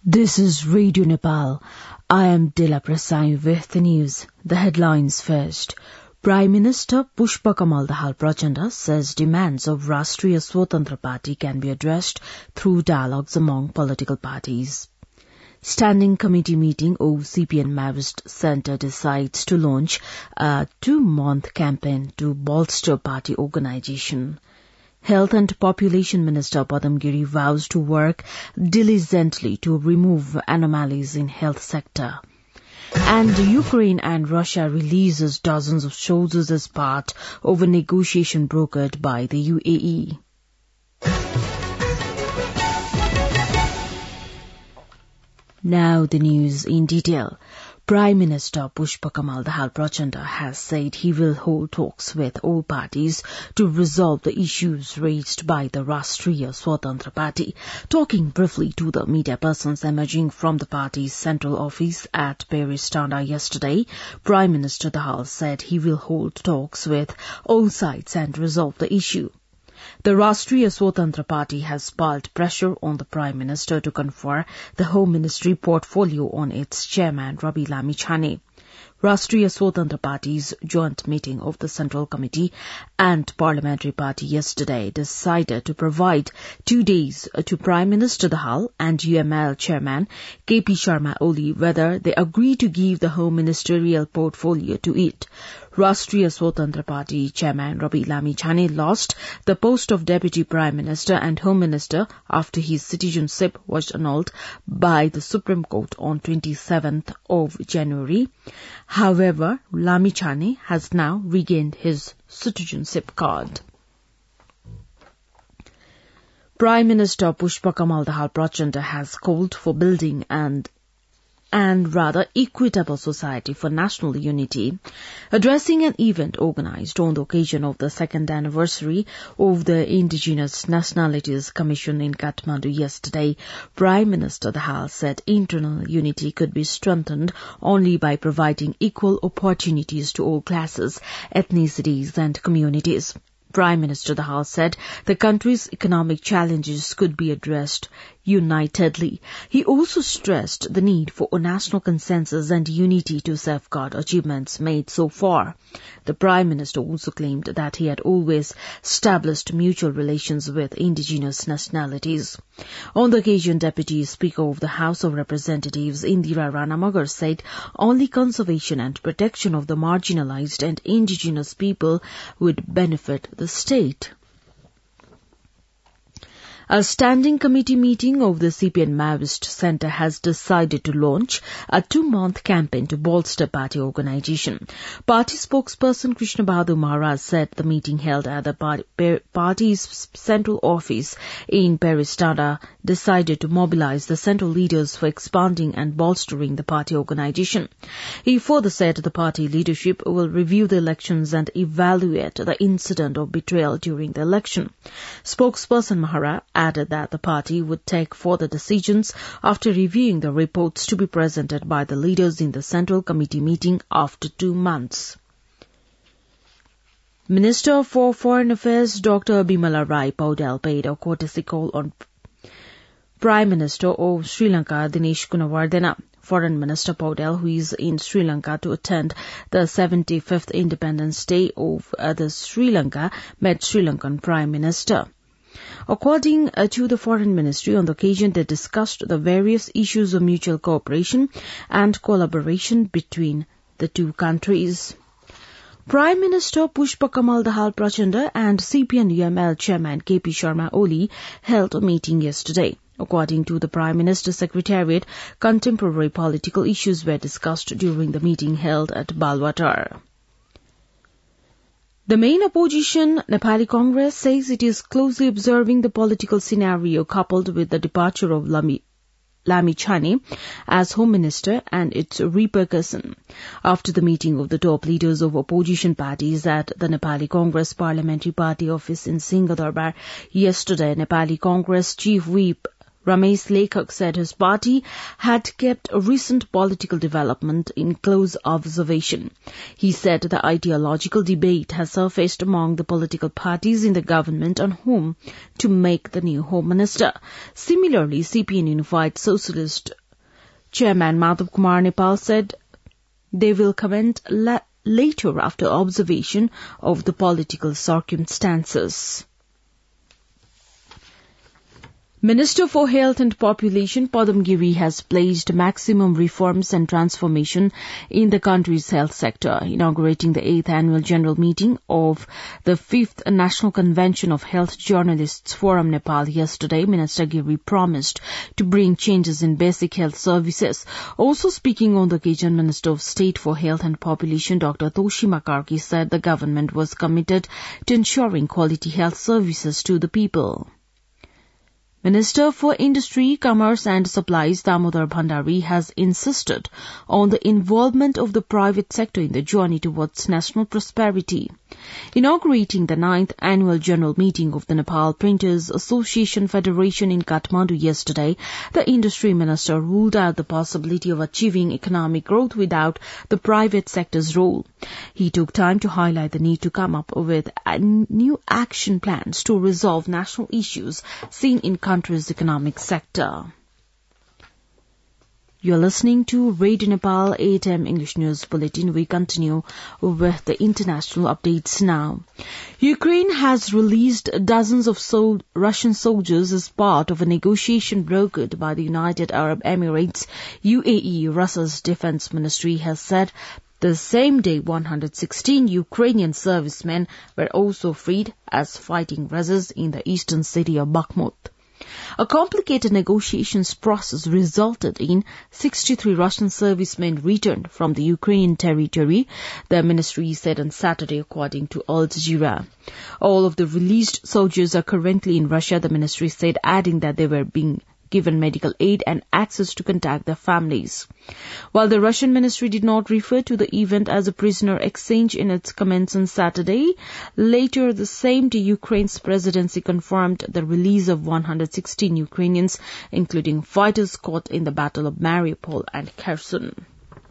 This is Radio Nepal. I am Dila Prasai with the news. The headlines first. Prime Minister Pushpa Kamal Dahal Prachanda says demands of Rashtriya Swatantra Party can be addressed through dialogues among political parties. Standing Committee meeting of CPN Marist Centre decides to launch a 2-month campaign to bolster party organisation. Health and Population Minister Padam Giri vows to work diligently to remove anomalies in health sector. And Ukraine and Russia releases dozens of soldiers as part of a negotiation brokered by the UAE. Now the news in detail. Prime Minister Pushpa Kamal Dahal Prachanda has said he will hold talks with all parties to resolve the issues raised by the Rashtriya Swatantra Party. Talking briefly to the media persons emerging from the party's central office at Peristanda yesterday, Prime Minister Dahal said he will hold talks with all sides and resolve the issue. The Rashtriya Swatantra Party has piled pressure on the Prime Minister to confer the Home Ministry portfolio on its chairman, Rabi Lamichhane. Rashtriya Swatantra Party's joint meeting of the Central Committee and Parliamentary Party yesterday decided to provide 2 days to Prime Minister Dahal and UML Chairman KP Sharma Oli whether they agree to give the Home Ministerial portfolio to it. Rashtriya Swatantra Party Chairman Rabi Lamichhane lost the post of Deputy Prime Minister and Home Minister after his citizenship was annulled by the Supreme Court on 27th of January. However, Lamichhane has now regained his citizenship card. Prime Minister Pushpa Kamal Dahal Prachanda has called for building and rather equitable society for national unity. Addressing an event organised on the occasion of the 2nd anniversary of the Indigenous Nationalities Commission in Kathmandu yesterday, Prime Minister Dahal said internal unity could be strengthened only by providing equal opportunities to all classes, ethnicities and communities. Prime Minister Dahal said the country's economic challenges could be addressed unitedly. He also stressed the need for a national consensus and unity to safeguard achievements made so far. The Prime Minister also claimed that he had always established mutual relations with indigenous nationalities. On the occasion, Deputy Speaker of the House of Representatives Indira Ranamagar said only conservation and protection of the marginalized and indigenous people would benefit the state. A standing committee meeting of the CPN Marist Centre has decided to launch a 2-month campaign to bolster party organisation. Party spokesperson Krishna Bahadur Maharaj said the meeting held at the party's central office in Peristanda decided to mobilise the central leaders for expanding and bolstering the party organisation. He further said the party leadership will review the elections and evaluate the incident of betrayal during the election. Spokesperson Maharaj added that the party would take further decisions after reviewing the reports to be presented by the leaders in the Central Committee meeting after 2 months. Minister for Foreign Affairs Dr. Bimala Rai Paudel paid a courtesy call on Prime Minister of Sri Lanka Dinesh Gunawardena. Foreign Minister Paudel, who is in Sri Lanka to attend the 75th Independence Day of the Sri Lanka, met Sri Lankan Prime Minister. According to the Foreign Ministry, on the occasion they discussed the various issues of mutual cooperation and collaboration between the two countries. Prime Minister Pushpa Kamal Dahal Prachanda and CPN-UML Chairman KP Sharma Oli held a meeting yesterday. According to the Prime Minister's Secretariat, contemporary political issues were discussed during the meeting held at Balwatar. The main opposition, Nepali Congress, says it is closely observing the political scenario coupled with the departure of Lamichhane as Home Minister and its repercussion. After the meeting of the top leaders of opposition parties at the Nepali Congress Parliamentary Party office in Singhadarbar yesterday, Nepali Congress Chief Whip Ramesh Lekhak said his party had kept a recent political development in close observation. He said the ideological debate has surfaced among the political parties in the government on whom to make the new Home Minister. Similarly, CPN Unified Socialist Chairman Madhav Kumar Nepal said they will comment later after observation of the political circumstances. Minister for Health and Population Padam Giri has placed maximum reforms and transformation in the country's health sector. Inaugurating the 8th Annual General Meeting of the 5th National Convention of Health Journalists Forum Nepal yesterday, Minister Giri promised to bring changes in basic health services. Also speaking on the occasion, Minister of State for Health and Population Dr. Toshima Karki said the government was committed to ensuring quality health services to the people. Minister for Industry, Commerce and Supplies Damodar Bhandari has insisted on the involvement of the private sector in the journey towards national prosperity. Inaugurating the 9th Annual General Meeting of the Nepal Printers Association Federation in Kathmandu yesterday, the Industry Minister ruled out the possibility of achieving economic growth without the private sector's role. He took time to highlight the need to come up with new action plans to resolve national issues seen in country's economic sector. You're listening to Radio Nepal 8 AM English News Bulletin. We continue with the international updates now. Ukraine has released dozens of Russian soldiers as part of a negotiation brokered by the United Arab Emirates, UAE. Russia's defense ministry has said the same day 116 Ukrainian servicemen were also freed as fighting rests in the eastern city of Bakhmut. A complicated negotiations process resulted in 63 Russian servicemen returned from the Ukrainian territory, the ministry said on Saturday, according to Al Jazeera. All of the released soldiers are currently in Russia, the ministry said, adding that they were being given medical aid and access to contact their families. While the Russian ministry did not refer to the event as a prisoner exchange in its comments on Saturday, later the same day Ukraine's presidency confirmed the release of 116 Ukrainians, including fighters caught in the Battle of Mariupol and Kherson.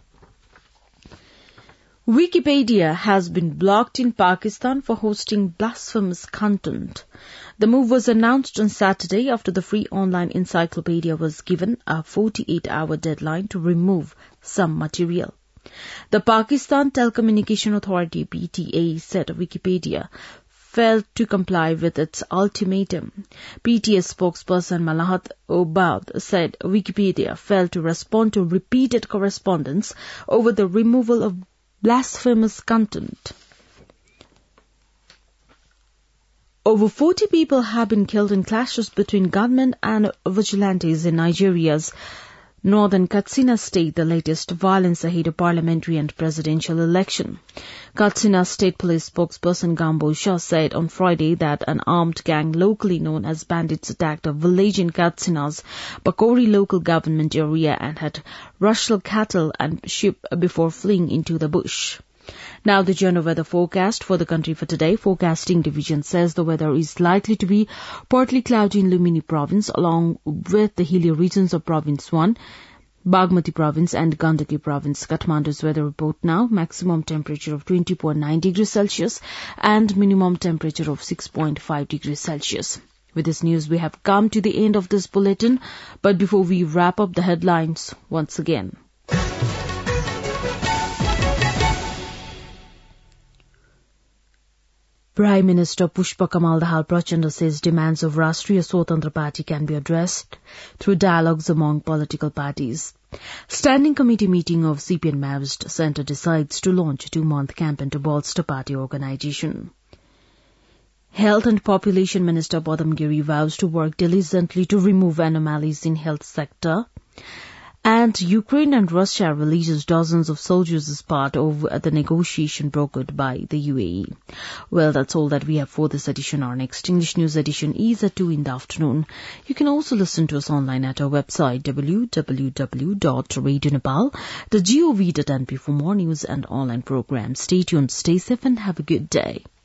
Wikipedia has been blocked in Pakistan for hosting blasphemous content. The move was announced on Saturday after the free online encyclopedia was given a 48-hour deadline to remove some material. The Pakistan Telecommunication Authority PTA said Wikipedia failed to comply with its ultimatum. PTA spokesperson Malahat Obad said Wikipedia failed to respond to repeated correspondence over the removal of blasphemous content. Over 40 people have been killed in clashes between gunmen and vigilantes in Nigeria's northern Katsina state, the latest violence ahead of parliamentary and presidential election. Katsina State Police spokesperson Gambo Shah said on Friday that an armed gang locally known as Bandits attacked a village in Katsina's Bakori local government area and had rustled cattle and sheep before fleeing into the bush. Now the general weather forecast for the country for today. Forecasting division says the weather is likely to be partly cloudy in Lumini province along with the hilly regions of province 1, Bagmati province and Gandaki province. Kathmandu's weather report now. Maximum temperature of 20.9 degrees Celsius and minimum temperature of 6.5 degrees Celsius. With this news, we have come to the end of this bulletin. But before we wrap up the headlines once again. Prime Minister Pushpa Kamal Dahal Prachanda says demands of Rashtriya Swatantra Party can be addressed through dialogues among political parties. Standing Committee meeting of CPN Maoist Centre decides to launch a 2-month campaign to bolster party organisation. Health and Population Minister Padam Giri vows to work diligently to remove anomalies in health sector. And Ukraine and Russia releases dozens of soldiers as part of the negotiation brokered by the UAE. Well, that's all that we have for this edition. Our next English news edition is at 2 in the afternoon. You can also listen to us online at our website www.radionepal.gov.np for more news and online programs. Stay tuned, stay safe and have a good day.